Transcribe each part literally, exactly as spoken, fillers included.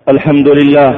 الحمد لله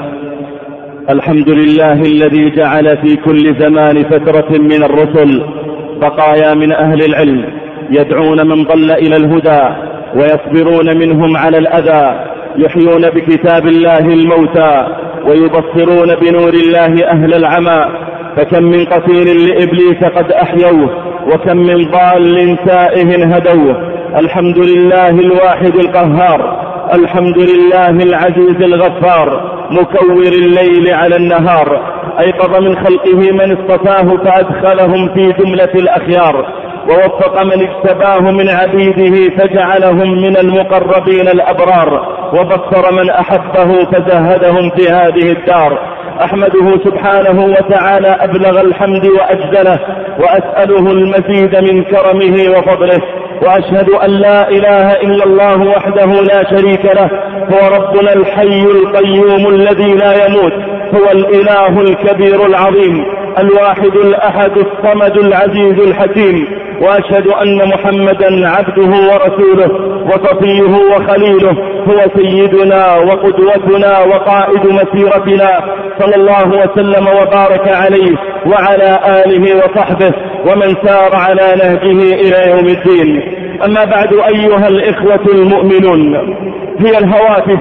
الحمد لله الذي جعل في كل زمان فترة من الرسل بقايا من أهل العلم يدعون من ضل إلى الهدى ويصبرون منهم على الأذى، يحيون بكتاب الله الموتى ويبصرون بنور الله أهل العمى. فكم من قتيل لإبليس قد أحيوه، وكم من ضال تائه هدوه. الحمد لله الواحد القهار، الحمد لله العزيز الغفار، مكور الليل على النهار. أيقظ من خلقه من اصطفاه فأدخلهم في جملة الأخيار، ووفق من اجتباه من عبيده فجعلهم من المقربين الأبرار، وبصر من أحبه فزهدهم في هذه الدار. أحمده سبحانه وتعالى أبلغ الحمد وأجزله، وأسأله المزيد من كرمه وفضله، وأشهد أن لا إله إلا الله وحده لا شريك له، هو ربنا الحي القيوم الذي لا يموت، هو الإله الكبير العظيم الواحد الأحد الصمد العزيز الحكيم. وأشهد أن محمدا عبده ورسوله وصفيه وخليله، هو سيدنا وقدوتنا وقائد مسيرتنا، صلى الله وسلم وبارك عليه وعلى آله وصحبه ومن سار على نهجه إلى يوم الدين. أما بعد، أيها الإخوة المؤمنون، هي الهواتف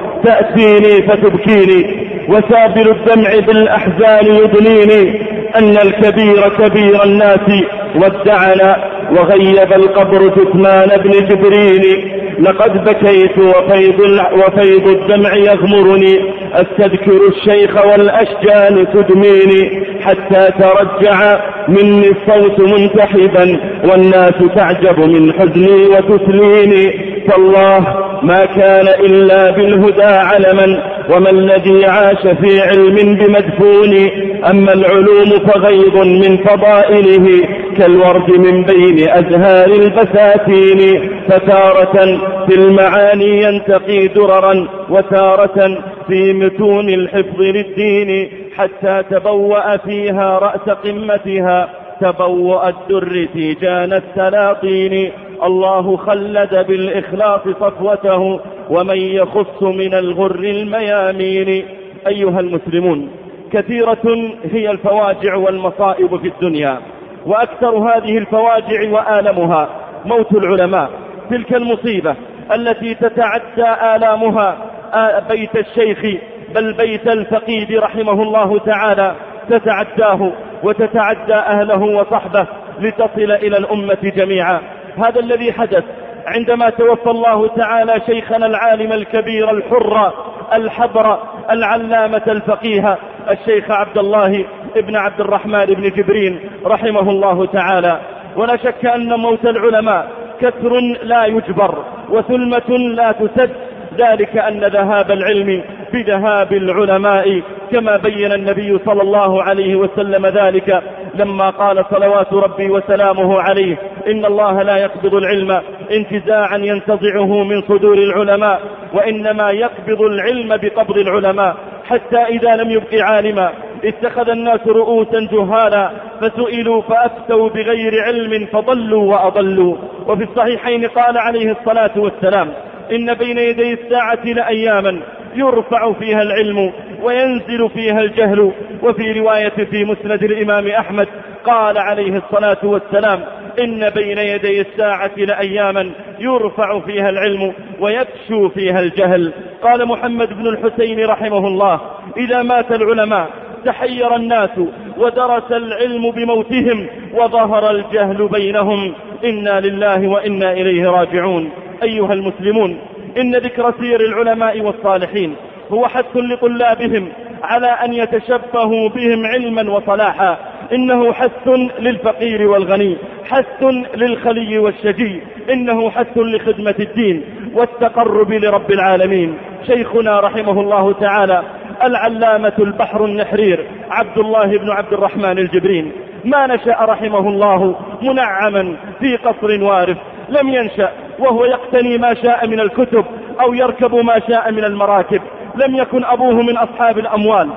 تأتيني فتبكيني، وسابل الدمع بالأحزان يدنيني، أن الكبير كبير الناس ودعنا، وغيب القبر كتمان ابن جبريل. لقد بكيت وفيض, وفيض الدمع يغمرني، أستذكر الشيخ والأشجان تدميني، حتى ترجع مني الصوت منتحبا، والناس تعجب من حزني وتسليني. فالله ما كان إلا بالهدى علما، وما الذي عاش في علم بمدفون. أما العلوم فغيض من فضائله، كالورد من بين أزهار البساتين، فتارة في المعاني ينتقي دررا، وتارة في متون الحفظ للدين، حتى تبوأ فيها رأس قمتها تبوأ الدر تيجان السلاطين. الله خلد بالإخلاص صفوته، ومن يخص من الغر الميامين. أيها المسلمون، كثيرة هي الفواجع والمصائب في الدنيا، وأكثر هذه الفواجع وآلمها موت العلماء. تلك المصيبة التي تتعدى آلامها بيت الشيخ بل بيت الفقيد رحمه الله تعالى، تتعداه وتتعدى أهله وصحبه لتصل إلى الأمة جميعا. هذا الذي حدث عندما توفى الله تعالى شيخنا العالم الكبير الحر الحبر العلامة الفقيه الشيخ عبد الله ابن عبد الرحمن بن جبرين رحمه الله تعالى. ولا شك أن موت العلماء كسر لا يجبر وثلمة لا تسد، ذلك أن ذهاب العلم بذهاب العلماء، كما بين النبي صلى الله عليه وسلم ذلك لما قال صلوات ربي وسلامه عليه: إن الله لا يقبض العلم انتزاعا ينتزعه من صدور العلماء، وإنما يقبض العلم بقبض العلماء، حتى إذا لم يبق عالما اتخذ الناس رؤوسا جهالا، فسئلوا فأفتوا بغير علم فضلوا وأضلوا. وفي الصحيحين قال عليه الصلاة والسلام: إن بين يدي الساعة لأياما يرفع فيها العلم وينزل فيها الجهل. وفي رواية في مسند الإمام أحمد قال عليه الصلاة والسلام: إن بين يدي الساعة لأياما يرفع فيها العلم ويكشو فيها الجهل. قال محمد بن الحسين رحمه الله: إذا مات العلماء تحير الناس، ودرس العلم بموتهم، وظهر الجهل بينهم. إنا لله وإنا إليه راجعون. أيها المسلمون، إن ذكر سير العلماء والصالحين هو حث لطلابهم على أن يتشبهوا بهم علما وصلاحا. إنه حث للفقير والغني، حث للخلي والشجي، إنه حث لخدمة الدين والتقرب لرب العالمين. شيخنا رحمه الله تعالى العلامة البحر النحرير عبد الله بن عبد الرحمن الجبرين ما نشأ رحمه الله منعما في قصر وارف، لم ينشأ وهو يقتني ما شاء من الكتب أو يركب ما شاء من المراكب. لم يكن أبوه من أصحاب الأموال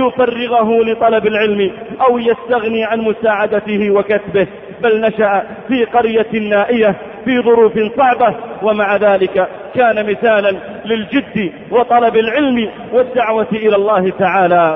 ليفرغه لطلب العلم أو يستغني عن مساعدته وكسبه، بل نشأ في قرية نائية في ظروف صعبة، ومع ذلك كان مثالا للجد وطلب العلم والدعوة إلى الله تعالى.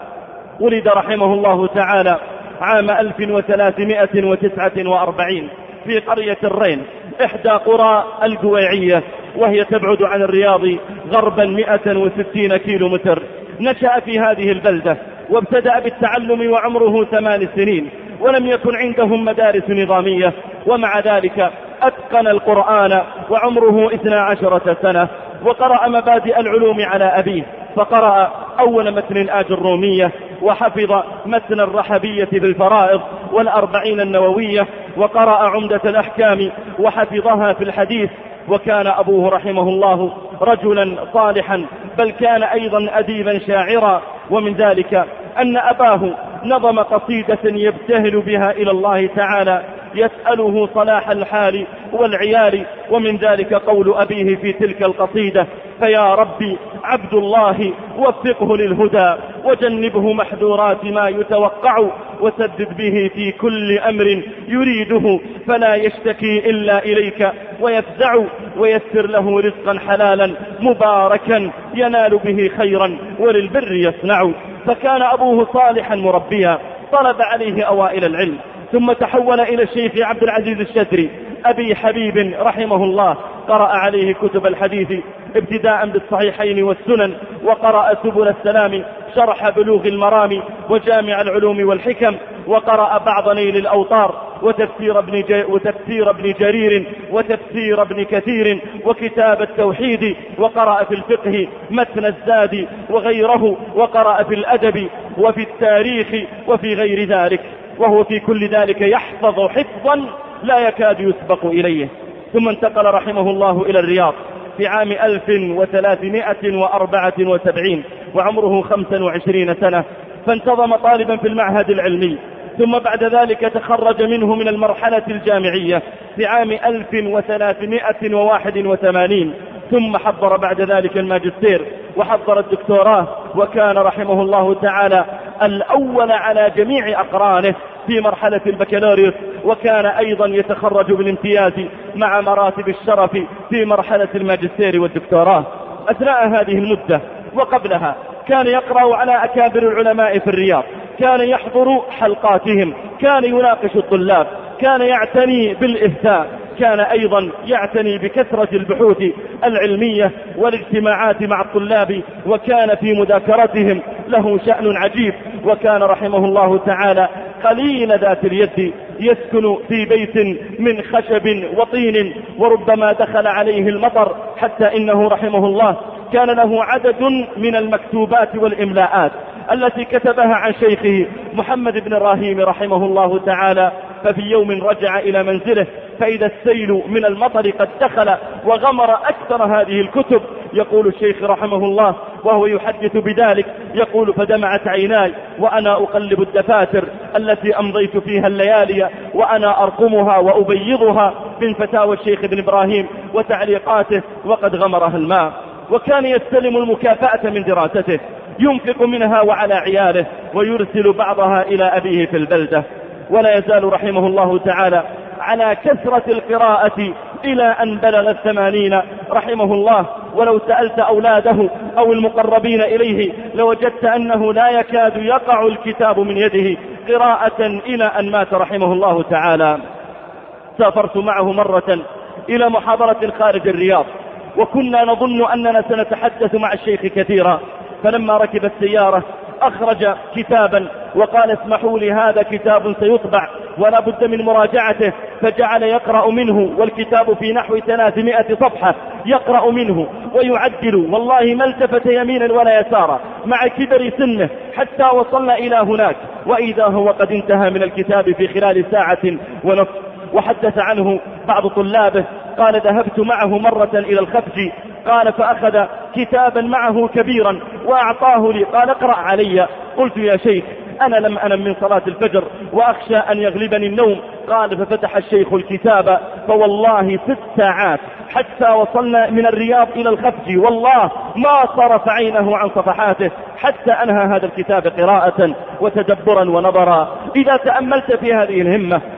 ولد رحمه الله تعالى عام ألف وثلاثمائة وتسعة وأربعين في قرية الرين إحدى قرى القويعية، وهي تبعد عن الرياض غربا مئة وستين كيلو متر. نشأ في هذه البلدة وابتدأ بالتعلم وعمره ثمان سنين، ولم يكن عندهم مدارس نظامية، ومع ذلك أتقن القرآن وعمره اثنا عشرة سنة، وقرأ مبادئ العلوم على أبيه، فقرأ أول متن الآج الرومية، وحفظ متن الرحبية في الفرائض والأربعين النووية، وقرأ عمدة الأحكام وحفظها في الحديث. وكان أبوه رحمه الله رجلا صالحا، بل كان أيضا أديبا شاعرا، ومن ذلك أن أباه نظم قصيدة يبتهل بها إلى الله تعالى يسأله صلاح الحال والعيال، ومن ذلك قول أبيه في تلك القصيدة: فيا ربي عبد الله وفقه للهدى وجنبه محذورات ما يتوقع، وسدد به في كل أمر يريده فلا يشتكي إلا إليك ويفزع، ويسر له رزقا حلالا مباركا ينال به خيرا وللبر يصنع. فكان أبوه صالحا مربيا، طلب عليه أوائل العلم، ثم تحول إلى الشيخ عبد العزيز الشتري أبي حبيب رحمه الله، قرأ عليه كتب الحديث ابتداء بالصحيحين والسنن، وقرأ سبل السلام شرح بلوغ المرام وجامع العلوم والحكم، وقرأ بعض نيل الأوطار وتفسير ابن, وتفسير ابن جرير وتفسير ابن كثير وكتاب التوحيد، وقرأ في الفقه متن الزاد وغيره، وقرأ في الأدب وفي التاريخ وفي غير ذلك، وهو في كل ذلك يحفظ حفظا لا يكاد يسبق إليه. ثم انتقل رحمه الله إلى الرياض في عام ألف وثلاثمائة وأربعة وسبعين وعمره خمسا وعشرين سنة، فانتظم طالبا في المعهد العلمي، ثم بعد ذلك تخرج منه من المرحلة الجامعية في عام ألف وثلاثمائة وواحد وثمانين، ثم حضر بعد ذلك الماجستير وحضر الدكتوراه، وكان رحمه الله تعالى الأول على جميع أقرانه في مرحلة البكالوريوس، وكان أيضا يتخرج بالامتياز مع مراتب الشرف في مرحلة الماجستير والدكتوراه. أثناء هذه المدة وقبلها كان يقرأ على أكابر العلماء في الرياض، كان يحضر حلقاتهم، كان يناقش الطلاب، كان يعتني بالإفتاء، كان أيضا يعتني بكثرة البحوث العلمية والاجتماعات مع الطلاب، وكان في مذاكرتهم له شأن عجيب. وكان رحمه الله تعالى قليل ذات اليد، يسكن في بيت من خشب وطين، وربما دخل عليه المطر، حتى إنه رحمه الله كان له عدد من المكتوبات والإملاءات التي كتبها عن شيخه محمد بن الراهيم رحمه الله تعالى. ففي يوم رجع إلى منزله فإذا السيل من المطر قد دخل وغمر أكثر هذه الكتب. يقول الشيخ رحمه الله وهو يحدث بذلك، يقول: فدمعت عيناي وأنا أقلب الدفاتر التي أمضيت فيها الليالي وأنا أرقمها وأبيضها من فتاوى الشيخ ابن إبراهيم وتعليقاته، وقد غمرها الماء. وكان يستلم المكافأة من دراسته، ينفق منها وعلى عياله، ويرسل بعضها إلى أبيه في البلدة. ولا يزال رحمه الله تعالى على كثرة القراءة إلى أن بلغ الثمانين رحمه الله. ولو سألت أولاده أو المقربين إليه لوجدت أنه لا يكاد يقع الكتاب من يده قراءة إلى أن مات رحمه الله تعالى. سافرت معه مرة إلى محاضرة خارج الرياض، وكنا نظن أننا سنتحدث مع الشيخ كثيرا، فلما ركب السيارة أخرج كتابا وقال: اسمحوا لي، هذا كتاب سيطبع ولا بد من مراجعته. فجعل يقرأ منه، والكتاب في نحو ثلاثمائة صفحة، يقرأ منه ويعدل، والله ما التفت يمينا ولا يسارا مع كبر سنه، حتى وصلنا إلى هناك وإذا هو قد انتهى من الكتاب في خلال ساعة ونصف. وحدث عنه بعض طلابه قال: ذهبت معه مرة إلى الخفج، قال فأخذ كتابا معه كبيرا وأعطاه لي، قال: اقرأ علي. قلت: يا شيخ أنا لم أنم من صلاة الفجر وأخشى أن يغلبني النوم. قال: ففتح الشيخ الكتاب، فوالله ست ساعات حتى وصلنا من الرياض إلى الخفج، والله ما صرف عينه عن صفحاته حتى أنهى هذا الكتاب قراءة وتدبرا ونظرا. إذا تأملت في هذه الهمة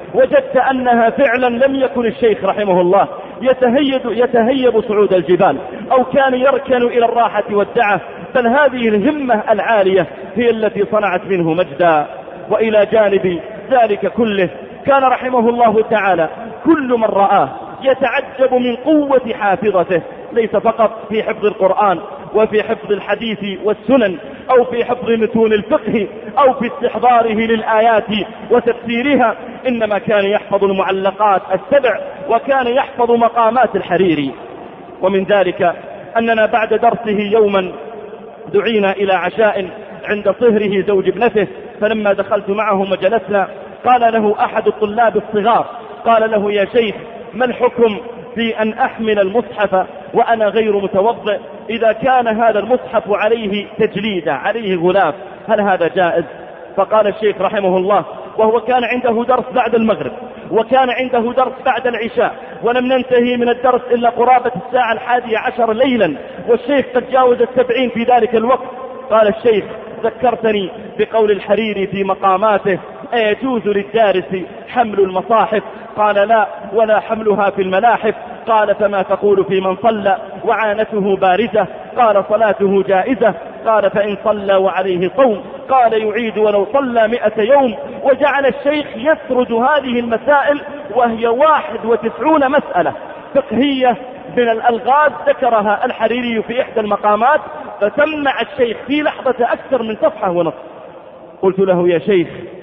وجدت أنها فعلا لم يكن الشيخ رحمه الله يتهيب, يتهيب صعود الجبال أو كان يركن إلى الراحة والدعة، بل هذه الهمة العالية هي التي صنعت منه مجدا. وإلى جانب ذلك كله كان رحمه الله تعالى كل من رآه يتعجب من قوة حافظته، ليس فقط في حفظ القرآن وفي حفظ الحديث والسنن أو في حفظ متون الفقه أو في استحضاره للآيات وتفسيرها، إنما كان يحفظ المعلقات السبع وكان يحفظ مقامات الحريري. ومن ذلك أننا بعد درسه يوما دعينا إلى عشاء عند صهره زوج ابنته، فلما دخلت معه وجلسنا قال له أحد الطلاب الصغار قال له: يا شيخ، ما الحكم في أن أحمل المصحف وأنا غير متوضئ إذا كان هذا المصحف عليه تجليدة، عليه غلاف، هل هذا جائز؟ فقال الشيخ رحمه الله، وهو كان عنده درس بعد المغرب وكان عنده درس بعد العشاء ولم ننتهي من الدرس إلا قرابة الساعة الحادية عشر ليلا، والشيخ قد جاوز السبعين في ذلك الوقت. قال الشيخ: ذكرتني بقول الحريري في مقاماته: أيجوز للدارس حمل المصاحف؟ قال: لا، ولا حملها في الملاحف. قال: فما تقول في من صلى وعانته بارزة؟ قال: صلاته جائزة. قال: فإن صلى وعليه صوم؟ قال: يعيد ولو صلى مئة يوم. وجعل الشيخ يسرد هذه المسائل وهي واحد وتسعون مسألة فقهية من الألغاز ذكرها الحريري في إحدى المقامات، فسمع الشيخ في لحظة أكثر من صفحة ونصف. قلت له: يا شيخ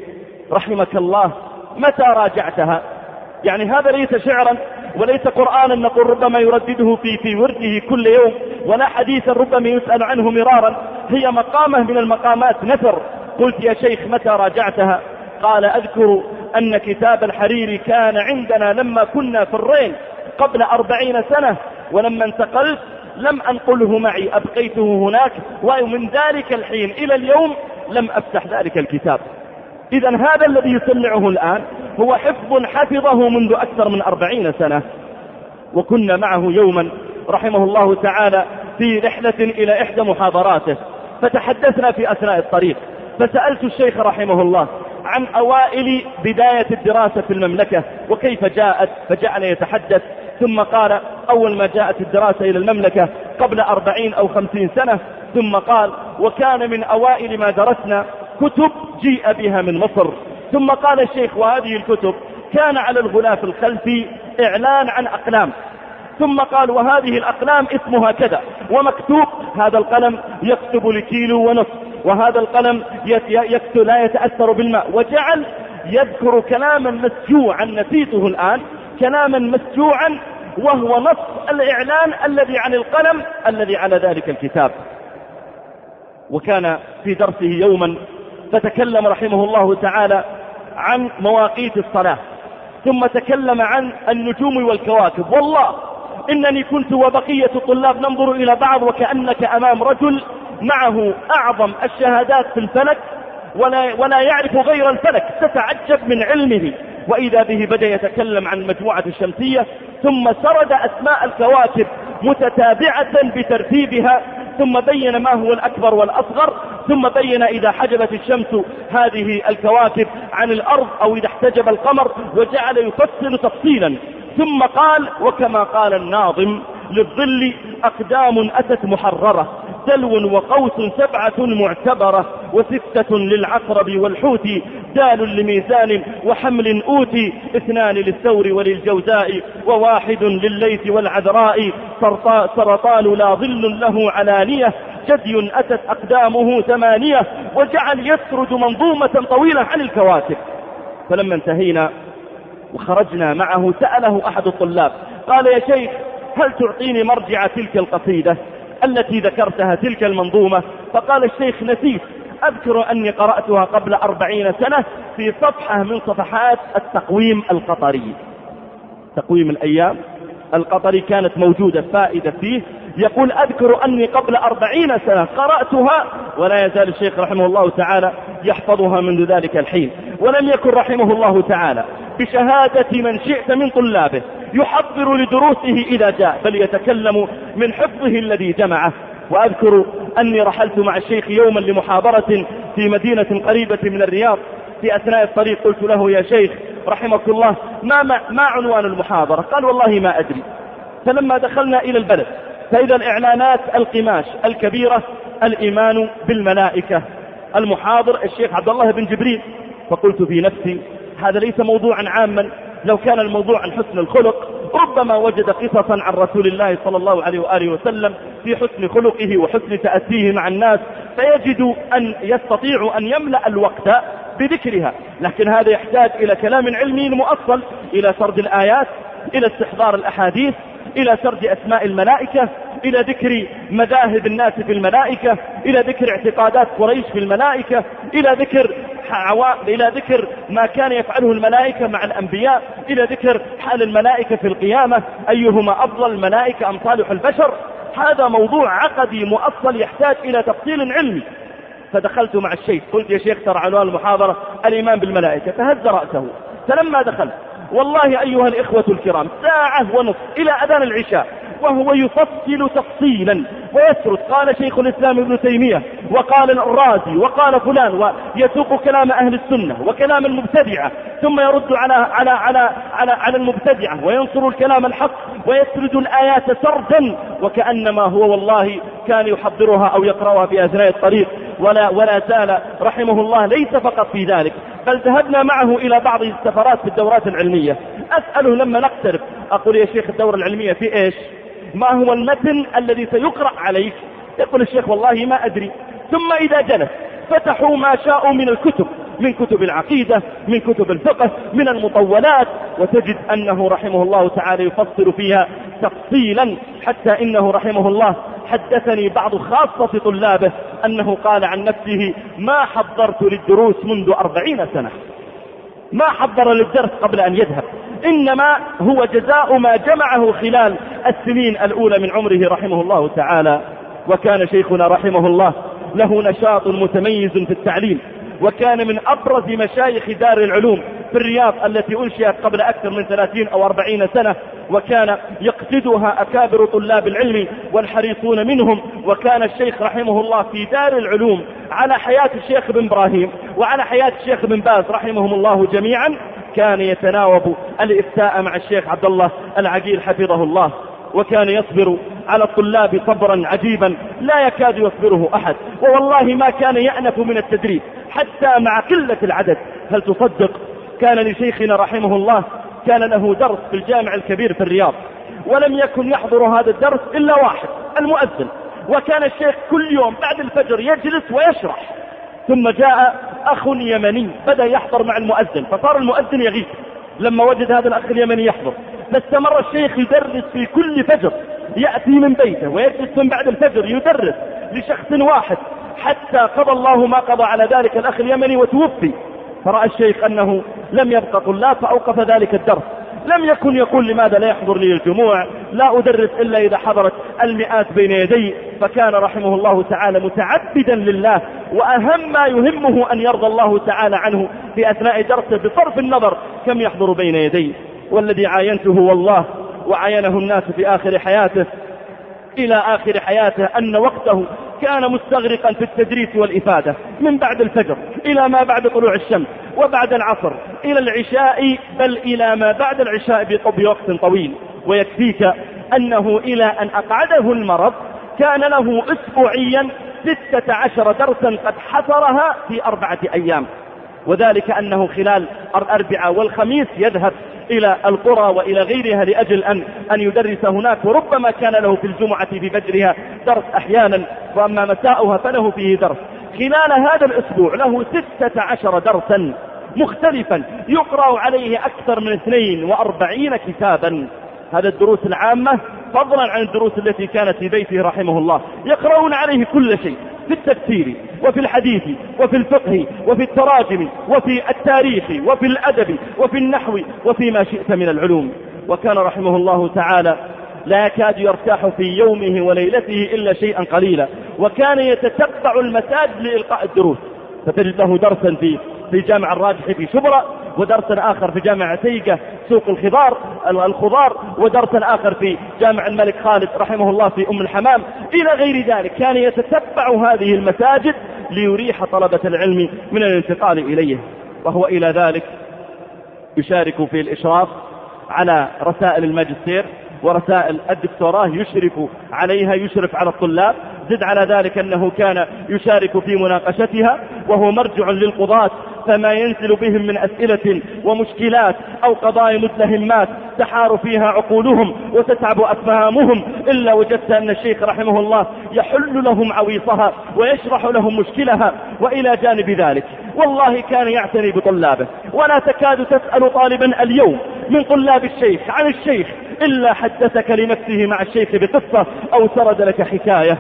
رحمك الله، متى راجعتها؟ يعني هذا ليس شعرا وليس قرآنا نقول ربما يردده في, في ورده كل يوم، ولا حديثا ربما يسأل عنه مرارا، هي مقامة من المقامات نثر. قلت: يا شيخ متى راجعتها؟ قال: أذكر أن كتاب الحريري كان عندنا لما كنا في الرين قبل أربعين سنة، ولما انتقلت لم أنقله معي، أبقيته هناك، ومن ذلك الحين إلى اليوم لم أفتح ذلك الكتاب. إذا هذا الذي يسمعه الآن هو حفظ حفظه منذ أكثر من أربعين سنة. وكنا معه يوما رحمه الله تعالى في رحلة إلى إحدى محاضراته، فتحدثنا في أثناء الطريق، فسألت الشيخ رحمه الله عن أوائل بداية الدراسة في المملكة وكيف جاءت، فجعل يتحدث، ثم قال: أول ما جاءت الدراسة إلى المملكة قبل أربعين أو خمسين سنة، ثم قال: وكان من أوائل ما درسنا كتب جيء بها من مصر. ثم قال الشيخ: وهذه الكتب كان على الغلاف الخلفي إعلان عن أقلام. ثم قال: وهذه الأقلام اسمها كذا، ومكتوب هذا القلم يكتب لكيلو ونصف، وهذا القلم يكتب لا يتأثر بالماء. وجعل يذكر كلاما مسجوعا نسيته الآن، كلاما مسجوعا، وهو نص الإعلان الذي عن القلم الذي على ذلك الكتاب. وكان في درسه يوما فتكلم رحمه الله تعالى عن مواقيت الصلاة، ثم تكلم عن النجوم والكواكب. والله إنني كنت وبقية الطلاب ننظر إلى بعض وكأنك أمام رجل معه أعظم الشهادات في الفلك ولا, ولا يعرف غير الفلك، تتعجب من علمه. وإذا به بدأ يتكلم عن المجموعة الشمسية، ثم سرد أسماء الكواكب متتابعة بترتيبها، ثم بين ما هو الأكبر والأصغر، ثم بين إذا حجبت الشمس هذه الكواكب عن الأرض أو إذا احتجب القمر، وجعل يفصل تفصيلا. ثم قال: وكما قال الناظم: للظل أقدام أتت محررة، دلو وقوس سبعة معتبرة، وستة للعقرب والحوت، دال لميزان وحمل أوتي، اثنان للثور وللجوزاء، وواحد للليث والعذراء، سرطان لا ظل له علانية، جدي أتت أقدامه ثمانية. وجعل يسرد منظومة طويلة عن الكواكب. فلما انتهينا وخرجنا معه سأله أحد الطلاب قال: يا شيخ، هل تعطيني مرجع تلك القصيدة التي ذكرتها، تلك المنظومة؟ فقال الشيخ: نسيت، أذكر أني قرأتها قبل أربعين سنة في صفحة من صفحات التقويم القطري. تقويم الأيام القطري كانت موجودة فائدة فيه، يقول: أذكر أني قبل أربعين سنة قرأتها، ولا يزال الشيخ رحمه الله تعالى يحفظها منذ ذلك الحين. ولم يكن رحمه الله تعالى بشهادة من شئت من طلابه يحضر لدروسه إذا جاء، بل يتكلم من حفظه الذي جمعه. وأذكر أني رحلت مع الشيخ يوما لمحاضرة في مدينة قريبة من الرياض، في أثناء الطريق قلت له: يا شيخ، رحمك الله ما, ما, ما عنوان المحاضرة؟ قال والله ما أدري. فلما دخلنا إلى البلد فإذا الإعلانات القماش الكبيرة: الإيمان بالملائكة، المحاضر الشيخ عبد الله بن جبريل. فقلت في نفسي هذا ليس موضوعا عاما، لو كان الموضوع عن حسن الخلق ربما وجد قصصا عن رسول الله صلى الله عليه وآله وسلم في حسن خلقه وحسن تأسيه مع الناس، فيجد أن يستطيع أن يملأ الوقت بذكرها. لكن هذا يحتاج إلى كلام علمي مؤصل، إلى سرد الآيات، إلى استحضار الأحاديث، إلى سرد أسماء الملائكة، إلى ذكر مذاهب الناس في الملائكة، إلى ذكر اعتقادات قريش في الملائكة، إلى ذكر إلى ذكر ما كان يفعله الملائكة مع الأنبياء، إلى ذكر حال الملائكة في القيامة، أيهما أفضل، الملائكة أم صالح البشر. هذا موضوع عقدي مؤصل يحتاج إلى تفصيل علمي. فدخلت مع الشيخ قلت: يا شيخ ترى عنوان المحاضرة الإيمان بالملائكة. فهز رأسه. فلما دخلت والله أيها الإخوة الكرام ساعة ونصف إلى أذان العشاء وهو يفصل تفصيلا ويسرد: قال شيخ الإسلام ابن تيمية، وقال الرازي، وقال فلان، ويسوق كلام أهل السنة وكلام المبتدعة، ثم يرد على على على على, على المبتدعة وينصر الكلام الحق ويسرد الآيات سردا وكأنما هو والله كان يحضرها أو يقرأها في أثناء الطريق. ولا ولا زال رحمه الله ليس فقط في ذلك، بل ذهبنا معه إلى بعض السفرات في الدورات العلمية. أسأله لما نقترب أقول: يا شيخ الدورة العلمية في إيش؟ ما هو المتن الذي سيقرأ عليك؟ يقول الشيخ: والله ما أدري. ثم إذا جلس فتحوا ما شاءوا من الكتب، من كتب العقيدة، من كتب الفقه، من المطولات، وتجد أنه رحمه الله تعالى يفصل فيها تفصيلا، حتى إنه رحمه الله حدثني بعض خاصة طلابه أنه قال عن نفسه: ما حضرت للدروس منذ أربعين سنة، ما حضر للدرس قبل أن يذهب، إنما هو جزاء ما جمعه خلال السنين الأولى من عمره رحمه الله تعالى. وكان شيخنا رحمه الله له نشاط متميز في التعليم، وكان من أبرز مشايخ دار العلوم في الرياض التي أنشئت قبل أكثر من ثلاثين أو أربعين سنة، وكان يقصدها أكابر طلاب العلم والحريصون منهم. وكان الشيخ رحمه الله في دار العلوم على حياة الشيخ بن إبراهيم وعلى حياة الشيخ بن باز رحمهم الله جميعا، كان يتناوب الإفتاء مع الشيخ عبد الله العقيل حفظه الله، وكان يصبر على الطلاب صبرا عجيبا لا يكاد يصبره أحد، ووالله ما كان يأنف من التدريس حتى مع قلة العدد. هل تصدق كان لشيخنا رحمه الله كان له درس في الجامع الكبير في الرياض، ولم يكن يحضر هذا الدرس إلا واحد، المؤذن، وكان الشيخ كل يوم بعد الفجر يجلس ويشرح. ثم جاء أخ يمني بدأ يحضر مع المؤذن، فصار المؤذن يغيب لما وجد هذا الأخ اليمني يحضر. فاستمر الشيخ يدرس في كل فجر، يأتي من بيته ويجلس من بعد الفجر يدرس لشخص واحد، حتى قضى الله ما قضى على ذلك الأخ اليمني وتوفي. فرأى الشيخ أنه لم يبقى طلاب فأوقف ذلك الدرس. لم يكن يقول: لماذا لا يحضر لي الجموع، لا أدرس إلا إذا حضرت المئات بين يدي. فكان رحمه الله تعالى متعبدا لله، وأهم ما يهمه أن يرضى الله تعالى عنه في أثناء درسه بصرف النظر كم يحضر بين يديه. والذي عاينته والله وعاينه الناس في آخر حياته إلى آخر حياته أن وقته كان مستغرقا في التدريس والإفادة من بعد الفجر إلى ما بعد طلوع الشمس، وبعد العصر إلى العشاء، بل إلى ما بعد العشاء بوقت طويل. ويكفيك أنه إلى أن أقعده المرض كان له أسبوعيا ستة عشر درسا قد حصرها في أربعة أيام، وذلك أنه خلال الأربعاء والخميس يذهب إلى القرى وإلى غيرها لأجل أن, أن يدرس هناك، وربما كان له في الجمعة في فجرها درس أحيانا، وأما مساؤها فله فيه درس. خلال هذا الأسبوع له ستة عشر درسا مختلفا يقرأ عليه أكثر من اثنين وأربعين كتابا. هذا الدروس العامة فضلا عن الدروس التي كانت في بيته رحمه الله، يقرؤون عليه كل شيء في التفسير وفي الحديث وفي الفقه وفي التراجم وفي التاريخ وفي الأدب وفي النحو وفي ما شئت من العلوم. وكان رحمه الله تعالى لا يكاد يرتاح في يومه وليلته إلا شيئا قليلا، وكان يتتبع المساجد لإلقاء الدروس، فتجد له درسا في في جامع الراجح في شبرا، ودرسا آخر في جامع عتيقة سوق الخضار الخضار ودرسا آخر في جامع الملك خالد رحمه الله في أم الحمام، إلى غير ذلك. كان يتتبع هذه المساجد ليريح طلبة العلم من الانتقال إليه. وهو إلى ذلك يشارك في الإشراف على رسائل الماجستير ورسائل الدكتوراه، يشرف عليها، يشرف على الطلاب. زد على ذلك أنه كان يشارك في مناقشتها، وهو مرجع للقضاة، فما ينزل بهم من أسئلة ومشكلات أو قضايا متلهمات تحار فيها عقولهم وتتعب أفهامهم، إلا وجدت أن الشيخ رحمه الله يحل لهم عويصها ويشرح لهم مشكلها. وإلى جانب ذلك والله كان يعتني بطلابه، ولا تكاد تسأل طالبا اليوم من طلاب الشيخ عن الشيخ إلا حدثك لنفسه مع الشيخ بقصة أو سرد لك حكاية.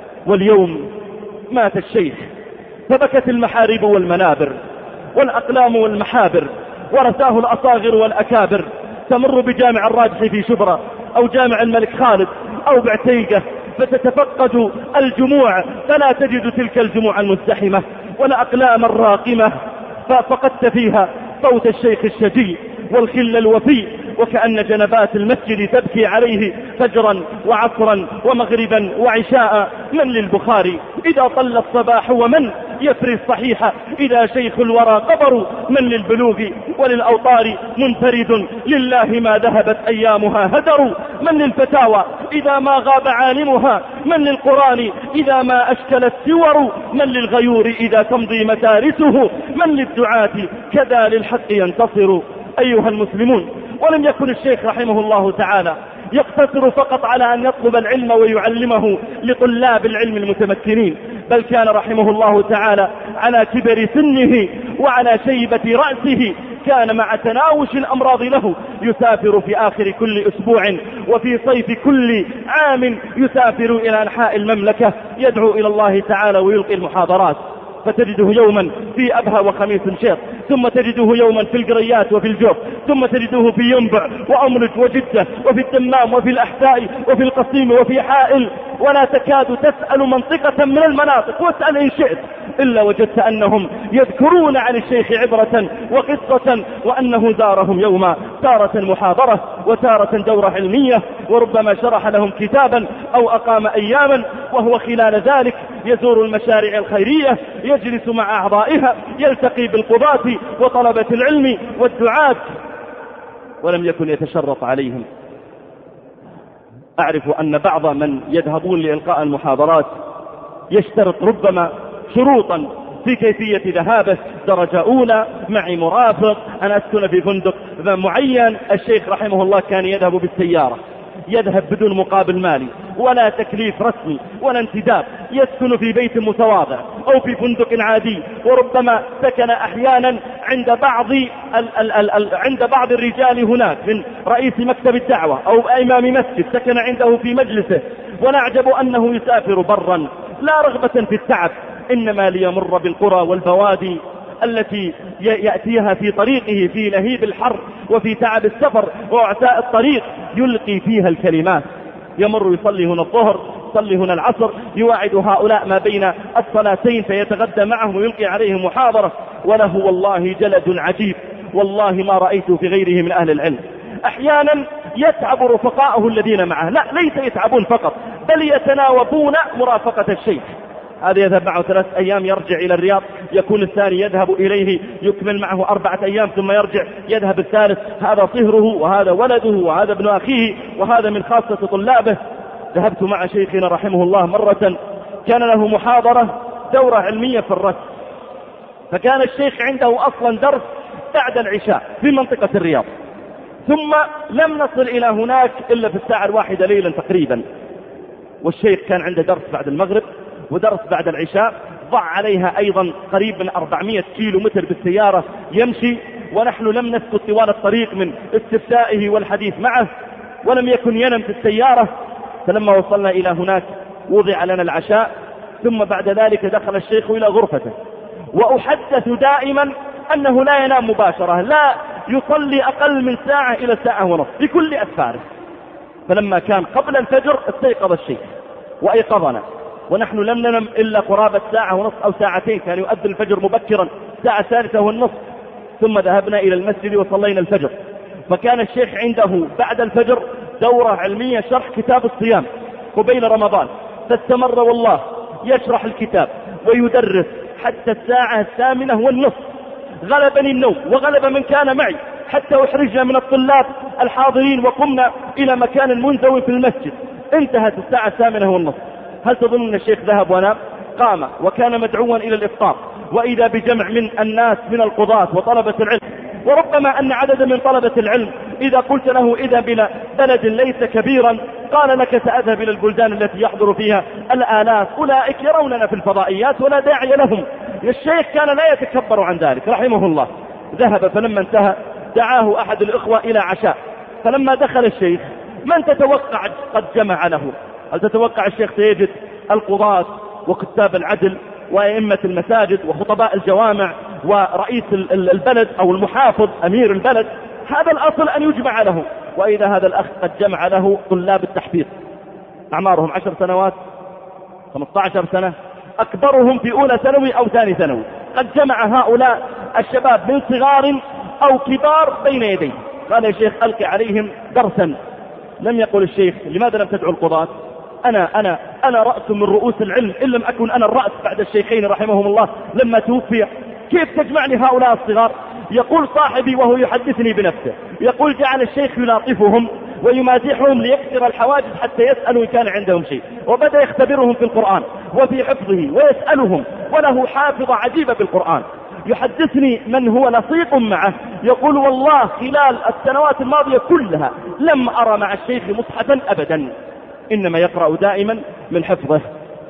واليوم مات الشيخ، فبكت المحارب والمنابر والأقلام والمحابر، ورثاه الأصاغر والأكابر. تمر بجامع الراجح في شبرا أو جامع الملك خالد أو بعتيقة، فتتفقد الجموع فلا تجد تلك الجموع المزدحمة والأقلام الراقمة، ففقدت فيها صوت الشيخ الشجي والخل الوفي، وكأن جنبات المسجد تبكي عليه فجرا وعصرا ومغربا وعشاء. من للبخاري إذا طل الصباح، ومن يفري الصحيح إذا شيخ الورى قبر. من للبلوغ وللأوطار منفرد، لله ما ذهبت أيامها هدر. من للفتاوى إذا ما غاب عالمها، من للقرآن إذا ما أشكلت سور. من للغيور إذا تمضي متارسه، من للدعاة كذا للحق ينتصر. أيها المسلمون، ولم يكن الشيخ رحمه الله تعالى يقتصر فقط على أن يطلب العلم ويعلمه لطلاب العلم المتمكنين، بل كان رحمه الله تعالى على كبر سنه وعلى شيبة رأسه كان مع تناوش الأمراض له يسافر في آخر كل أسبوع وفي صيف كل عام، يسافر إلى أنحاء المملكة يدعو إلى الله تعالى ويلقي المحاضرات. فتجده يوما في أبها وخميس شيط، ثم تجده يوما في القريات وفي الجوف، ثم تجده في ينبع وأمرج وجدة وفي التمام وفي الأحساء وفي القصيم وفي حائل. ولا تكاد تسأل منطقة من المناطق واسأل إن شئت إلا وجدت أنهم يذكرون عن الشيخ عبرة وقصة، وأنه زارهم يوما تارة محاضرة وتارة دورة علمية، وربما شرح لهم كتابا أو أقام أياما، وهو خلال ذلك يزور المشاريع الخيرية، يجلس مع أعضائها، يلتقي بالقضاة وطلبة العلم والدعاة، ولم يكن يتشرط عليهم. أعرف أن بعض من يذهبون لإلقاء المحاضرات يشترط ربما شروطا في كيفية ذهابه: درجة أولى، معي مرافق، أنا أسكن في فندق معين. الشيخ رحمه الله كان يذهب بالسيارة، يذهب بدون مقابل مالي ولا تكليف رسمي ولا انتداب، يسكن في بيت متواضع أو في فندق عادي، وربما سكن أحيانا عند بعض ال ال ال ال عند بعض الرجال هناك من رئيس مكتب الدعوة أو إمام مسجد، سكن عنده في مجلسه. ونعجب أنه يسافر برا لا رغبة في التعب، إنما ليمر بالقرى والبوادي التي يأتيها في طريقه في لهيب الحر وفي تعب السفر وعتاء الطريق، يلقي فيها الكلمات. يمر يصلي هنا الظهر، يصلي هنا العصر، يواعد هؤلاء ما بين الصلاتين، فيتغدى معهم ويلقي عليهم محاضرة. وله والله جلد عجيب، والله ما رأيته في غيره من أهل العلم. أحيانا يتعب رفقاءه الذين معه، لا ليس يتعبون فقط، بل يتناوبون مرافقة الشيخ. هذا يذهب معه ثلاث أيام يرجع إلى الرياض، يكون الثاني يذهب إليه يكمل معه أربعة أيام ثم يرجع، يذهب الثالث. هذا صهره وهذا ولده وهذا ابن أخيه وهذا من خاصة طلابه. ذهبت مع شيخنا رحمه الله مرة، كان له محاضرة دورة علمية في الرسم، فكان الشيخ عنده أصلا درس بعد العشاء في منطقة الرياض، ثم لم نصل إلى هناك إلا في الساعة الواحدة ليلا تقريبا. والشيخ كان عنده درس بعد المغرب ودرس بعد العشاء، ضع عليها أيضا قريب من أربعمائة كيلو متر بالسيارة يمشي، ونحن لم نسكت طوال الطريق من استفتائه والحديث معه، ولم يكن ينم في السيارة. فلما وصلنا إلى هناك وضع لنا العشاء، ثم بعد ذلك دخل الشيخ إلى غرفته. وأحدث دائما أنه لا ينام مباشرة، لا يصلي أقل من ساعة إلى ساعة ونصف بكل أسفاره. فلما كان قبل الفجر استيقظ الشيخ وأيقظنا، ونحن لم ننم إلا قرابة ساعة ونصف أو ساعتين، كان يؤذن الفجر مبكرا الساعة الثالثة والنصف. ثم ذهبنا إلى المسجد وصلينا الفجر، فكان الشيخ عنده بعد الفجر دورة علمية شرح كتاب الصيام قبيل رمضان، فاستمر والله يشرح الكتاب ويدرس حتى الساعة الثامنة والنصف. غلبني النوم وغلب من كان معي، حتى احرجنا من الطلاب الحاضرين وقمنا إلى مكان منزوي في المسجد. انتهت الساعة الثامنة والنصف. هل تظن أن الشيخ ذهب ونام؟ قام وكان مدعوا إلى الإفطار، وإذا بجمع من الناس من القضاة وطلبة العلم. وربما أن عدد من طلبة العلم إذا قلت له إذا بلا بلد ليس كبيرا قال لك سأذهب إلى البلدان التي يحضر فيها الآلاف، أولئك يروننا في الفضائيات ولا داعي لهم. الشيخ كان لا يتكبر عن ذلك رحمه الله. ذهب فلما انتهى دعاه أحد الإخوة إلى عشاء، فلما دخل الشيخ من تتوقع قد جمع له؟ هل تتوقع الشيخ سيجد القضاة وكتاب العدل وأئمة المساجد وخطباء الجوامع ورئيس البلد أو المحافظ أمير البلد؟ هذا الأصل أن يجمع له. وإذا هذا الأخ قد جمع له طلاب التحفيظ أعمارهم عشر سنوات خمسة عشر سنة، أكبرهم في أولى ثانوي أو ثاني ثانوي، قد جمع هؤلاء الشباب من صغار أو كبار بين يديه. قال يا شيخ ألقي عليهم درسا. لم يقل الشيخ لماذا لم تدعو القضاة؟ أنا أنا أنا رأس من رؤوس العلم، إن لم أكن أنا الرأس بعد الشيخين رحمهم الله لما توفي. كيف تجمعني هؤلاء الصغار؟ يقول صاحبي وهو يحدثني بنفسه، يقول جعل الشيخ يلاطفهم ويمازحهم ليكسر الحواجز حتى يسألوا إن كان عندهم شيء، وبدأ يختبرهم في القرآن وفي حفظه ويسألهم، وله حافظة عجيبة بالقرآن. يحدثني من هو لصيق معه يقول والله خلال السنوات الماضية كلها لم أرى مع الشيخ مصحفا أبدا، إنما يقرأ دائما من حفظه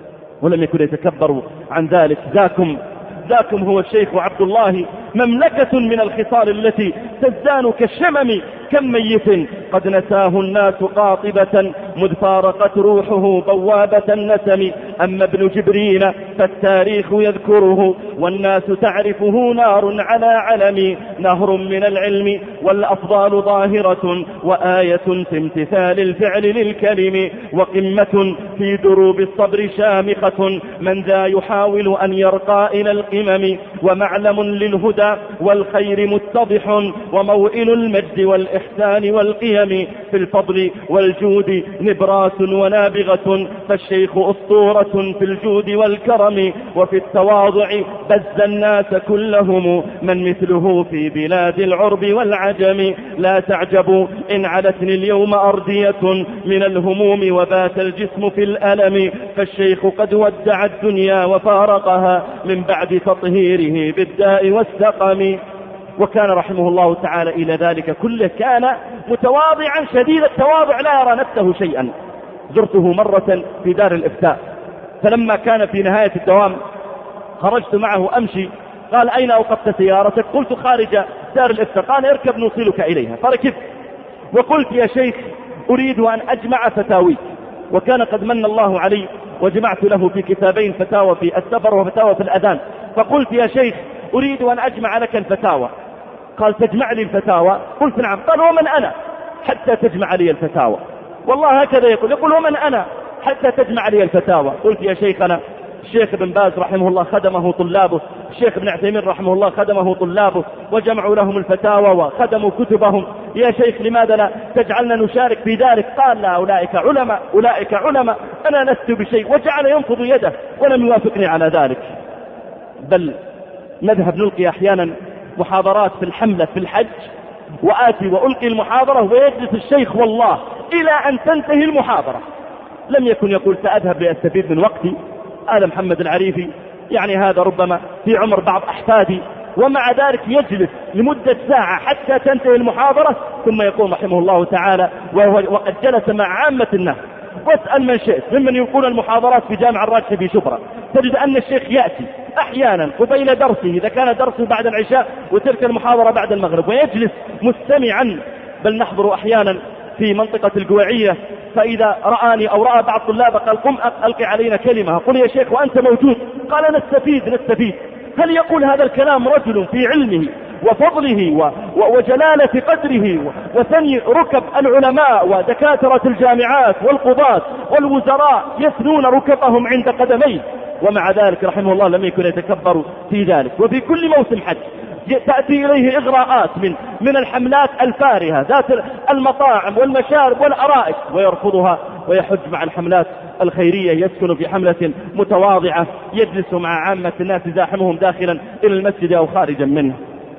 ولم يكن يتكبر عن ذلك. ذاكم ذاكم هو الشيخ عبد الله، مملكة من الخصال التي تزدان كالشمم، كم ميت قد نساه الناس قاطبة مذ فارقت روحه بوابة النسم. أما ابن جبرين فالتاريخ يذكره والناس تعرفه نار على علم. نهر من العلم والأفضال ظاهرة وآية في امتثال الفعل للكلم. وقمة في دروب الصبر شامخة من ذا يحاول أن يرقى إلى القمم. ومعلم للهدى والخير متضح وموئل المجد والإحسان والقيم. في الفضل والجود نبراس ونابغة فالشيخ أسطورة في الجود والكرم. وفي التواضع بز الناس كلهم من مثله في بلاد العرب والعجم. لا تعجبوا إن علتني اليوم أردية من الهموم وبات الجسم في الألم. فالشيخ قد ودع الدنيا وفارقها من بعد تطهيره بالداء والسقم. وكان رحمه الله تعالى إلى ذلك كله كان متواضعا شديد التواضع لا يرى نفسه شيئا. زرته مرة في دار الإفتاء، فلما كان في نهاية الدوام خرجت معه أمشي، قال أين أوقفت سيارتك؟ قلت خارج دار الإفتاء. قال اركب نوصلك إليها. فركبت وقلت يا شيخ أريد أن أجمع فتاوي، وكان قد من الله علي وجمعت له في كتابين فتاوى في السفر وفتاوى في الأذان. فقلت يا شيخ أريد أن أجمع لك الفتاوى. قال تجمع لي الفتاوى؟ قلت نعم. قال ومن أنا حتى تجمع لي الفتاوى؟ والله هكذا يقول يقول ومن أنا حتى تجمع لي الفتاوى؟ قلت يا شيخنا الشيخ ابن باز رحمه الله خدمه طلابه، الشيخ ابن عثيمين رحمه الله خدمه طلابه وجمعوا لهم الفتاوى وخدموا كتبهم. يا شيخ لماذا لا تجعلنا نشارك في ذلك؟ قال لا، أولئك علماء أولئك علماء أنا لست بشيء، وجعل ينفض يده ولم يوافقني على ذلك. بل نذهب نلقي أحيانا محاضرات في الحملة في الحج، وآتي وألقي المحاضرة ويجلس الشيخ والله إلى أن تنتهي المحاضرة. لم يكن يقول سأذهب لأستفيد من وقتي. آل محمد العريفي يعني هذا ربما في عمر بعض أحفادي، ومع ذلك يجلس لمدة ساعة حتى تنتهي المحاضرة ثم يقوم رحمه الله تعالى وقد جلس مع عامة الناس. واسأل من شئت ممن يلقون المحاضرات في جامع الراجحي في شبرا تجد أن الشيخ يأتي أحيانا قبيل درسه إذا كان درسه بعد العشاء وتلك المحاضرة بعد المغرب ويجلس مستمعا. بل نحضر أحيانا في منطقة القويعية فإذا رآني أو رأى بعض طلابه قال قم ألقي علينا كلمة. قل يا شيخ وأنت موجود؟ قال نستفيد نستفيد. هل يقول هذا الكلام رجل في علمه وفضله و... و... وجلالة قدره و... وثني ركب العلماء ودكاترة الجامعات والقضاة والوزراء يثنون ركبهم عند قدميه، ومع ذلك رحمه الله لم يكن يتكبر في ذلك. وفي كل موسم حج تأتي إليه إغراءات من من الحملات الفارهة ذات المطاعم والمشارب والأرائك ويرفضها ويحج مع الحملات الخيرية. يسكن في حملة متواضعة يجلس مع عامة الناس يزاحمهم داخلا إلى المسجد أو خارجا منه.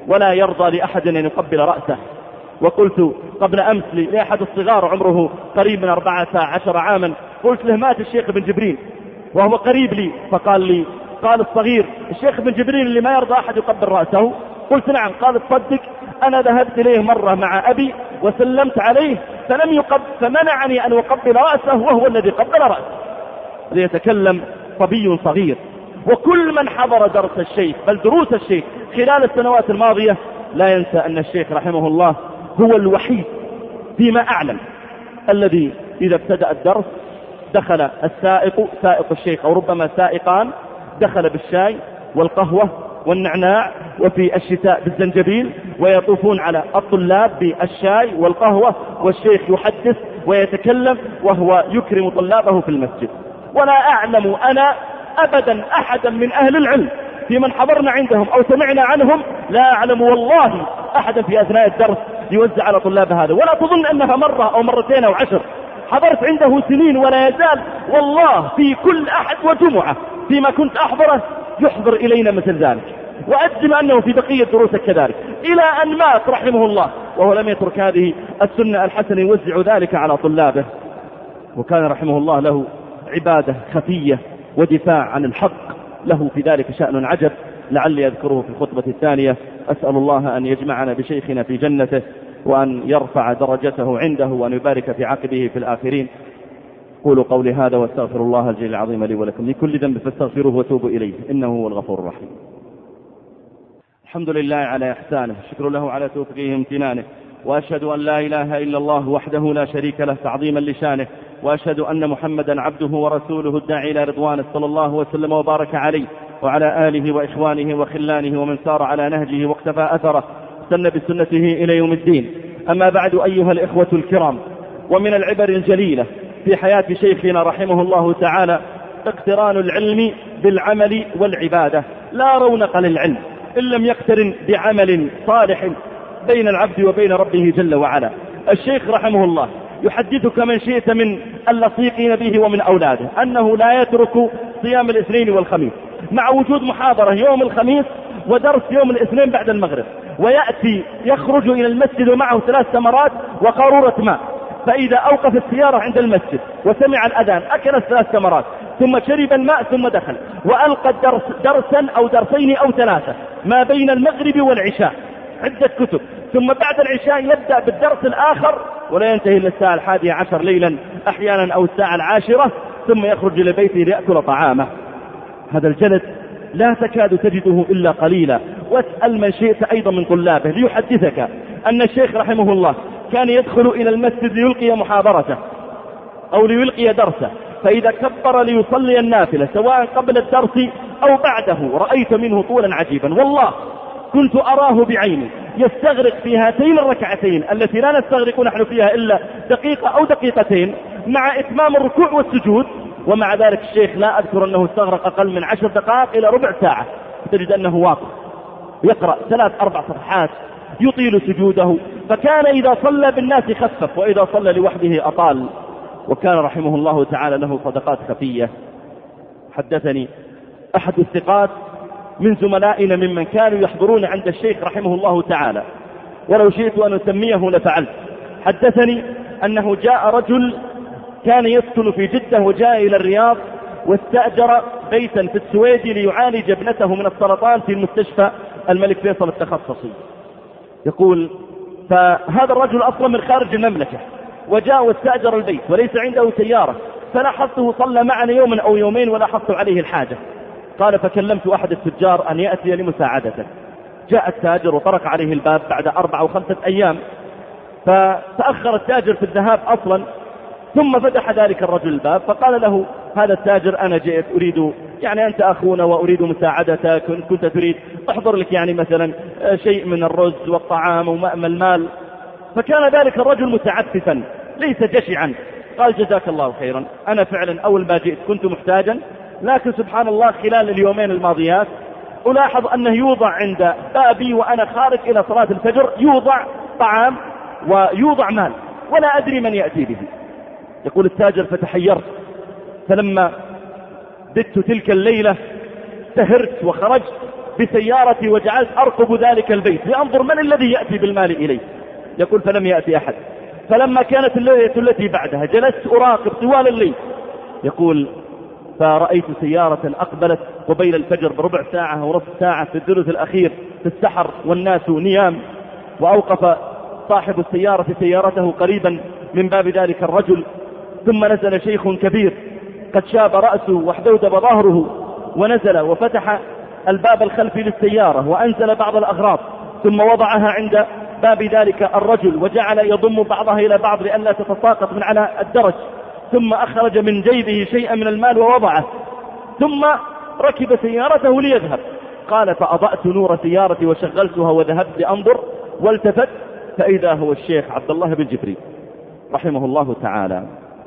ولا يرضى لأحد أن يقبل رأسه. وقلت قبل أمس لأحد الصغار عمره قريب من أربعة عشر عاما، قلت له مات الشيخ ابن جبرين وهو قريب لي، فقال لي قال الصغير الشيخ ابن جبرين اللي ما يرضى أحد يقبل رأسه؟ قلت نعم. قال تصدق أنا ذهبت إليه مرة مع أبي وسلمت عليه فلم يقبل، فمنعني أن أقبل رأسه وهو الذي قبل رأسه. ليتكلم صبي صغير. وكل من حضر درس الشيخ بل دروس الشيخ خلال السنوات الماضية لا ينسى أن الشيخ رحمه الله هو الوحيد فيما أعلم الذي إذا ابتدأ الدرس دخل السائق سائق الشيخ أو ربما سائقان، دخل بالشاي والقهوة والنعناع وفي الشتاء بالزنجبيل، ويطوفون على الطلاب بالشاي والقهوة، والشيخ يحدث ويتكلم وهو يكرم طلابه في المسجد. ولا أعلم أنا أبدا أحدا من أهل العلم في من حضرنا عندهم أو سمعنا عنهم، لا أعلم والله أحدا في أثناء الدرس يوزع على طلاب هذا، ولا تظن أنها مرة أو مرتين أو عشر. حضرت عنده سنين ولا يزال والله في كل أحد وجمعة فيما كنت أحضره يحضر إلينا مثل ذلك، وأجزم أنه في بقية دروسه كذلك إلى أن مات رحمه الله وهو لم يترك هذه السنة الحسنة يوزع ذلك على طلابه. وكان رحمه الله له عبادة خفية ودفاع عن الحق، له في ذلك شأن عجب لعلي أذكره في الخطبة الثانية. أسأل الله أن يجمعنا بشيخنا في جنته وأن يرفع درجته عنده وأن يبارك في عقبه في الآخرين. قولوا قولي هذا واستغفر الله الجليل العظيم لي ولكم لكل ذنب فاستغفروه وتوبوا إليه إنه هو الغفور الرحيم. الحمد لله على إحسانه، الشكر له على توفيقه امتنانه، وأشهد أن لا إله إلا الله وحده لا شريك له تعظيما لشانه، وأشهد أن محمدا عبده ورسوله الداعي إلى رضوانه صلى الله وسلم وبارك عليه وعلى آله وإخوانه وخلانه ومن سار على نهجه واقتفى أثره سن بسنته إلى يوم الدين. أما بعد أيها الإخوة الكرام، ومن العبر الجليلة في حياة شيخنا رحمه الله تعالى اقتران العلم بالعمل والعبادة. لا رونق للعلم إن لم يقترن بعمل صالح بين العبد وبين ربه جل وعلا. الشيخ رحمه الله يحدثك من شئت من اللصيقين به ومن أولاده أنه لا يترك صيام الاثنين والخميس مع وجود محاضرة يوم الخميس ودرس يوم الاثنين بعد المغرب، ويأتي يخرج إلى المسجد ومعه ثلاث تمرات وقارورة ماء، فإذا أوقف السيارة عند المسجد وسمع الأذان أكل الثلاث تمرات ثم شرب الماء ثم دخل وألقى الدرس درسا أو درسين أو ثلاثة ما بين المغرب والعشاء، عدة كتب، ثم بعد العشاء يبدأ بالدرس الآخر ولا ينتهي إلا الساعة الحادية عشر ليلا أحيانا أو الساعة العاشرة، ثم يخرج إلى بيته ليأكل طعامه. هذا الجلد لا تكاد تجده إلا قليلا. واسأل من شئت أيضا من طلابه ليحدثك أن الشيخ رحمه الله كان يدخل إلى المسجد ليلقي محاضرته أو ليلقي درسه، فإذا كبر ليصلي النافلة سواء قبل الدرس أو بعده رأيت منه طولا عجيبا. والله كنت أراه بعيني يستغرق في هاتين الركعتين التي لا نستغرق نحن فيها إلا دقيقة أو دقيقتين مع إتمام الركوع والسجود، ومع ذلك الشيخ لا أذكر أنه استغرق أقل من عشر دقائق إلى ربع ساعة. تجد أنه واقف يقرأ ثلاث أربع صفحات يطيل سجوده، فكان إذا صلى بالناس خفف وإذا صلى لوحده أطال. وكان رحمه الله تعالى له صدقات خفية. حدثني أحد الثقات من زملائنا ممن كانوا يحضرون عند الشيخ رحمه الله تعالى، ولو شئت أن أسميه لفعلت، حدثني أنه جاء رجل كان يسكن في جدة وجاء إلى الرياض واستأجر بيتا في السويد ليعالج ابنته من السرطان في المستشفى الملك فيصل التخصصي. يقول فهذا الرجل أصلا من خارج المملكة وجاء واستأجر البيت وليس عنده سيارة، فلاحظته صلى معنا يوما أو يومين ولاحظت عليه الحاجة. قال فكلمت أحد التجار أن يأتي لمساعدته. جاء التاجر وطرق عليه الباب بعد أربع أو خمسة أيام، فتأخر التاجر في الذهاب أصلا، ثم فتح ذلك الرجل الباب فقال له هذا التاجر أنا جئت أريد يعني أنت أخونا وأريد مساعدتك، كنت تريد أحضر لك يعني مثلا شيء من الرز والطعام ومأمى المال. فكان ذلك الرجل متعففا ليس جشعا. قال جزاك الله خيرا، أنا فعلا أول ما جئت كنت محتاجا، لكن سبحان الله خلال اليومين الماضيات ألاحظ أنه يوضع عند بابي وأنا خارج إلى صلاة الفجر يوضع طعام ويوضع مال ولا أدري من يأتي به. يقول التاجر فتحيرت، فلما بت تلك الليلة سهرت وخرجت بسيارتي وجعلت أرقب ذلك البيت لأنظر من الذي يأتي بالمال إليه. يقول فلم يأتي أحد. فلما كانت الليلة التي بعدها جلست أراقب طوال الليل. يقول فرأيت سيارة أقبلت قبيل الفجر بربع ساعة ونصف ساعة في الثلث الأخير في السحر والناس نيام، وأوقف صاحب السيارة سيارته قريبا من باب ذلك الرجل، ثم نزل شيخ كبير قد شاب رأسه واحدودب ظهره، ونزل وفتح الباب الخلفي للسيارة وأنزل بعض الأغراض، ثم وضعها عند باب ذلك الرجل وجعل يضم بعضها إلى بعض لئلا تتساقط من على الدرج، ثم أخرج من جيبه شيئا من المال ووضعه، ثم ركب سيارته ليذهب. قال فأضأت نور سيارتي وشغلتها وذهبت لأنظر، والتفت فإذا هو الشيخ عبد الله بن جبريل رحمه الله تعالى،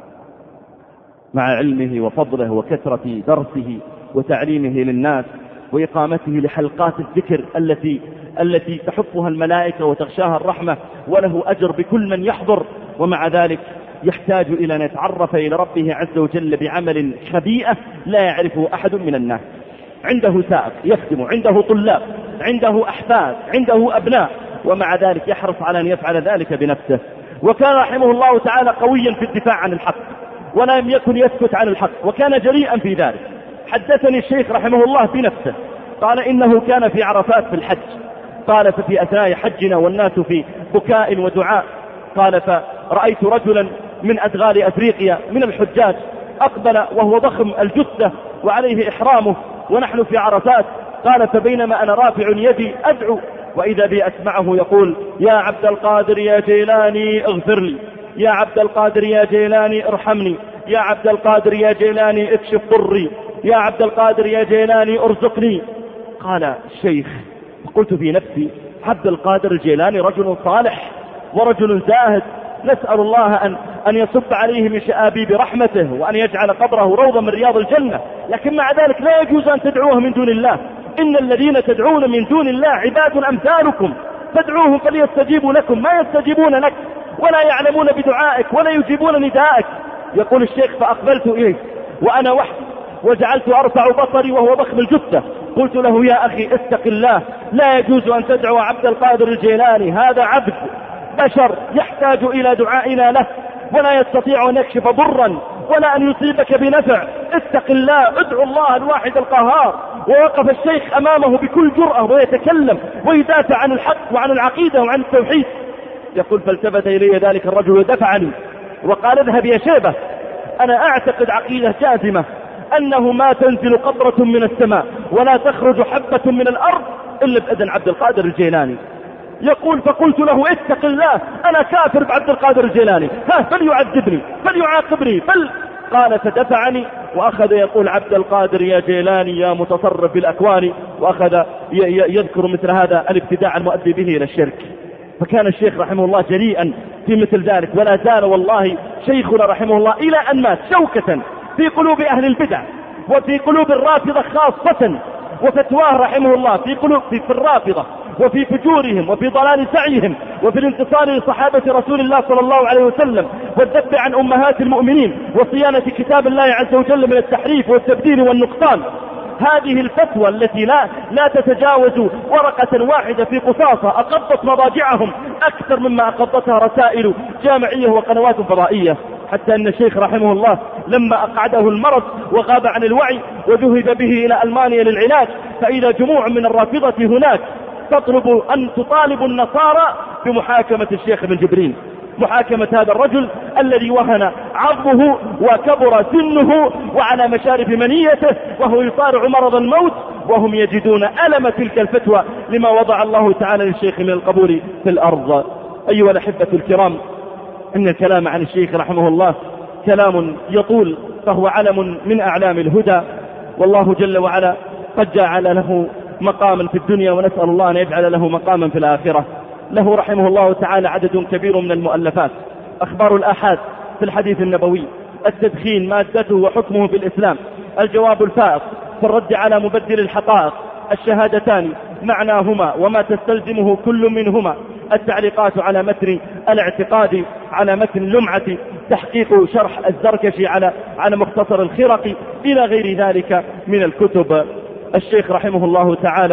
مع علمه وفضله وكثرة درسه وتعليمه للناس وإقامته لحلقات الذكر التي التي تحفها الملائكة وتغشاها الرحمة، وله أجر بكل من يحضر. ومع ذلك يحتاج إلى أن يتعرف إلى ربه عز وجل بعمل خبيئة لا يعرفه أحد من الناس. عنده سائق يخدم، عنده طلاب، عنده أحفاد، عنده أبناء، ومع ذلك يحرص على أن يفعل ذلك بنفسه. وكان رحمه الله تعالى قويا في الدفاع عن الحق، ولم يكن يسكت عن الحق، وكان جريئا في ذلك. حدثني الشيخ رحمه الله بنفسه قال إنه كان في عرفات في الحج، قال ففي أثناء حجنا والناس في بكاء ودعاء، قال فرأيت رجلا من أدغال أفريقيا من الحجاج أقبل وهو ضخم الجثة وعليه إحرامه ونحن في عرفات، قال فبينما أنا رافع يدي أدعو وإذا بي أسمعه يقول يا عبد القادر يا جيلاني اغفر لي، يا عبد القادر يا جيلاني ارحمني، يا عبد القادر يا جيلاني اكشف ضري، يا عبد القادر يا جيلاني ارزقني. قال الشيخ قلت في نفسي عبد القادر الجيلاني رجل صالح ورجل زاهد، نسأل الله أن, أن يصب عليه من شآبيب رحمته وأن يجعل قبره روضة من رياض الجنة، لكن مع ذلك لا يجوز أن تدعوه من دون الله. إن الذين تدعون من دون الله عباد أمثالكم فادعوهم فليستجيبوا لكم، ما يستجيبون لك ولا يعلمون بدعائك ولا يجيبون نداءك. يقول الشيخ فأقبلت إليه وأنا وحدي وجعلت أرفع بصري وهو ضخم الجثة، قلت له يا أخي اتق الله، لا يجوز أن تدعو عبد القادر الجيلاني، هذا عبد بشر يحتاج إلى دعائنا له، ولا يستطيع أن يكشف ضرا ولا أن يصيبك بنفع، اتق الله، ادعو الله الواحد القهار. ووقف الشيخ أمامه بكل جرأة ويتكلم ويدافع عن الحق وعن العقيدة وعن التوحيد. يقول فالتفت إلي ذلك الرجل ودفعني وقال اذهب يا شيبة، أنا أعتقد عقيدة جازمة أنه ما تنزل قطرة من السماء ولا تخرج حبة من الأرض إلا بإذن عبد القادر الجيلاني. يقول فقلت له اتق الله، أنا كافر بعبد القادر الجيلاني، ها فليعذبني فليعاقبني بل. قال فدفعني وأخذ يقول عبد القادر يا جيلاني يا متصرف بالأكوان، وأخذ يذكر مثل هذا الابتداع المؤدي به إلى الشرك. فكان الشيخ رحمه الله جريئا في مثل ذلك، ولا زال والله شيخنا رحمه الله إلى أن مات شوكة في قلوب أهل البدع وفي قلوب الرافضة خاصة، وفتواه رحمه الله في قلوب في الرافضة وفي فجورهم وفي ضلال سعيهم وفي الانتصار لصحابة رسول الله صلى الله عليه وسلم والذب عن أمهات المؤمنين وصيانة كتاب الله عز وجل من التحريف والتبديل والنقصان. هذه الفتوى التي لا, لا تتجاوز ورقة واحدة في قصاصة أقضت مضاجعهم أكثر مما أقضتها رسائل جامعية وقنوات فضائية، حتى أن الشيخ رحمه الله لما أقعده المرض وغاب عن الوعي وذهب به إلى ألمانيا للعلاج، فإذا جموع من الرافضة هناك تطلب أن تطالب النصارى بمحاكمة الشيخ ابن جبرين، محاكمة هذا الرجل الذي وهن عظمه وكبر سنه وعلى مشارف منيته وهو يصارع مرض الموت، وهم يجدون ألم تلك الفتوى لما وضع الله تعالى للشيخ من القبول في الأرض. أيها الأحبة الكرام، إن الكلام عن الشيخ رحمه الله كلام يطول، فهو علم من أعلام الهدى، والله جل وعلا قد جعل له مقاما في الدنيا، ونسأل الله أن يجعل له مقاما في الآخرة. له رحمه الله تعالى عدد كبير من المؤلفات: أخبار الآحاد في الحديث النبوي، التدخين مادته وحكمه في الإسلام، الجواب الفائق في الرد على مبدل الحقائق، الشهادتان معناهما وما تستلزمه كل منهما، التعليقات على متن الاعتقاد على متن لمعة، تحقيق شرح الزركشي على على مختصر الخرقي، إلى غير ذلك من الكتب. الشيخ رحمه الله تعالى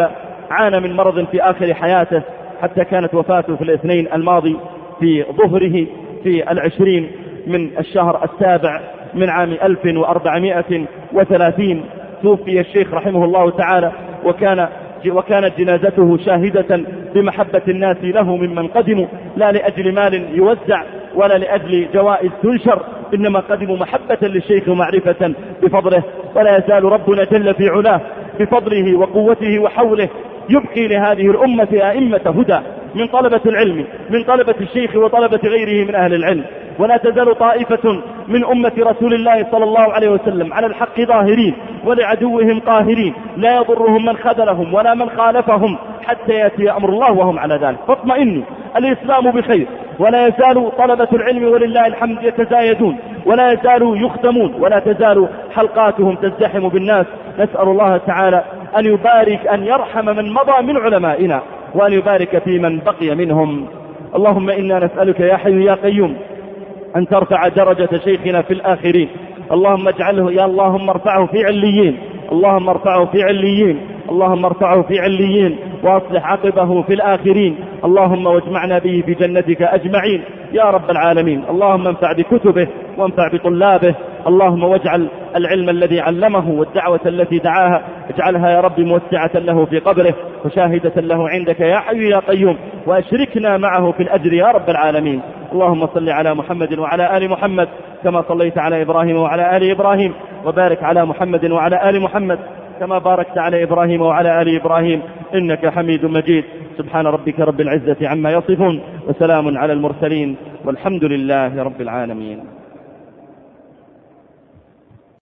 عانى من مرض في آخر حياته حتى كانت وفاته في الاثنين الماضي في ظهره في العشرين من الشهر السابع من عام ألف وأربعمائة وثلاثين. توفي الشيخ رحمه الله تعالى، وكان وكانت جنازته شاهدة بمحبة الناس له ممن قدموا، لا لأجل مال يوزع ولا لأجل جوائز تنشر، إنما قدموا محبة للشيخ ومعرفة بفضله. ولا يزال ربنا جل في علاه بفضله وقوته وحوله يبقي لهذه الأمة أئمة هدى من طلبة العلم، من طلبة الشيخ وطلبة غيره من أهل العلم. ولا تزال طائفة من أمة رسول الله صلى الله عليه وسلم على الحق ظاهرين ولعدوهم قاهرين، لا يضرهم من خذلهم ولا من خالفهم حتى يأتي أمر الله وهم على ذلك. فاطمئنوا، الإسلام بخير، ولا يزال طلبة العلم ولله الحمد يتزايدون، ولا يزالوا يختمون، ولا تزال حلقاتهم تزدحم بالناس. نسأل الله تعالى أن يبارك، أن يرحم من مضى من علمائنا، وأن يبارك في من بقي منهم. اللهم إنا نسألك يا حي يا قيوم أن ترفع درجة شيخنا في الآخرين. اللهم اجعله يا اللهم ارفعه في عليين، اللهم ارفعه في عليين، اللهم ارفعه في عليين، واصلح عقبه في الآخرين. اللهم واجمعنا به في جنتك أجمعين يا رب العالمين. اللهم انفع بكتبه وانفع بطلابه. اللهم واجعل العلم الذي علمه والدعوة التي دعاها اجعلها يا رب موسعة له في قبره وشاهدة له عندك يا حي يا قيوم، وأشركنا معه في الأجر يا رب العالمين. اللهم صل على محمد وعلى آل محمد كما صليت على إبراهيم وعلى آل إبراهيم، وبارك على محمد وعلى آل محمد كما باركت على إبراهيم وعلى آل إبراهيم إنك حميد مجيد. سبحان ربك رب العزة عما يصفون، وسلام على المرسلين، والحمد لله رب العالمين.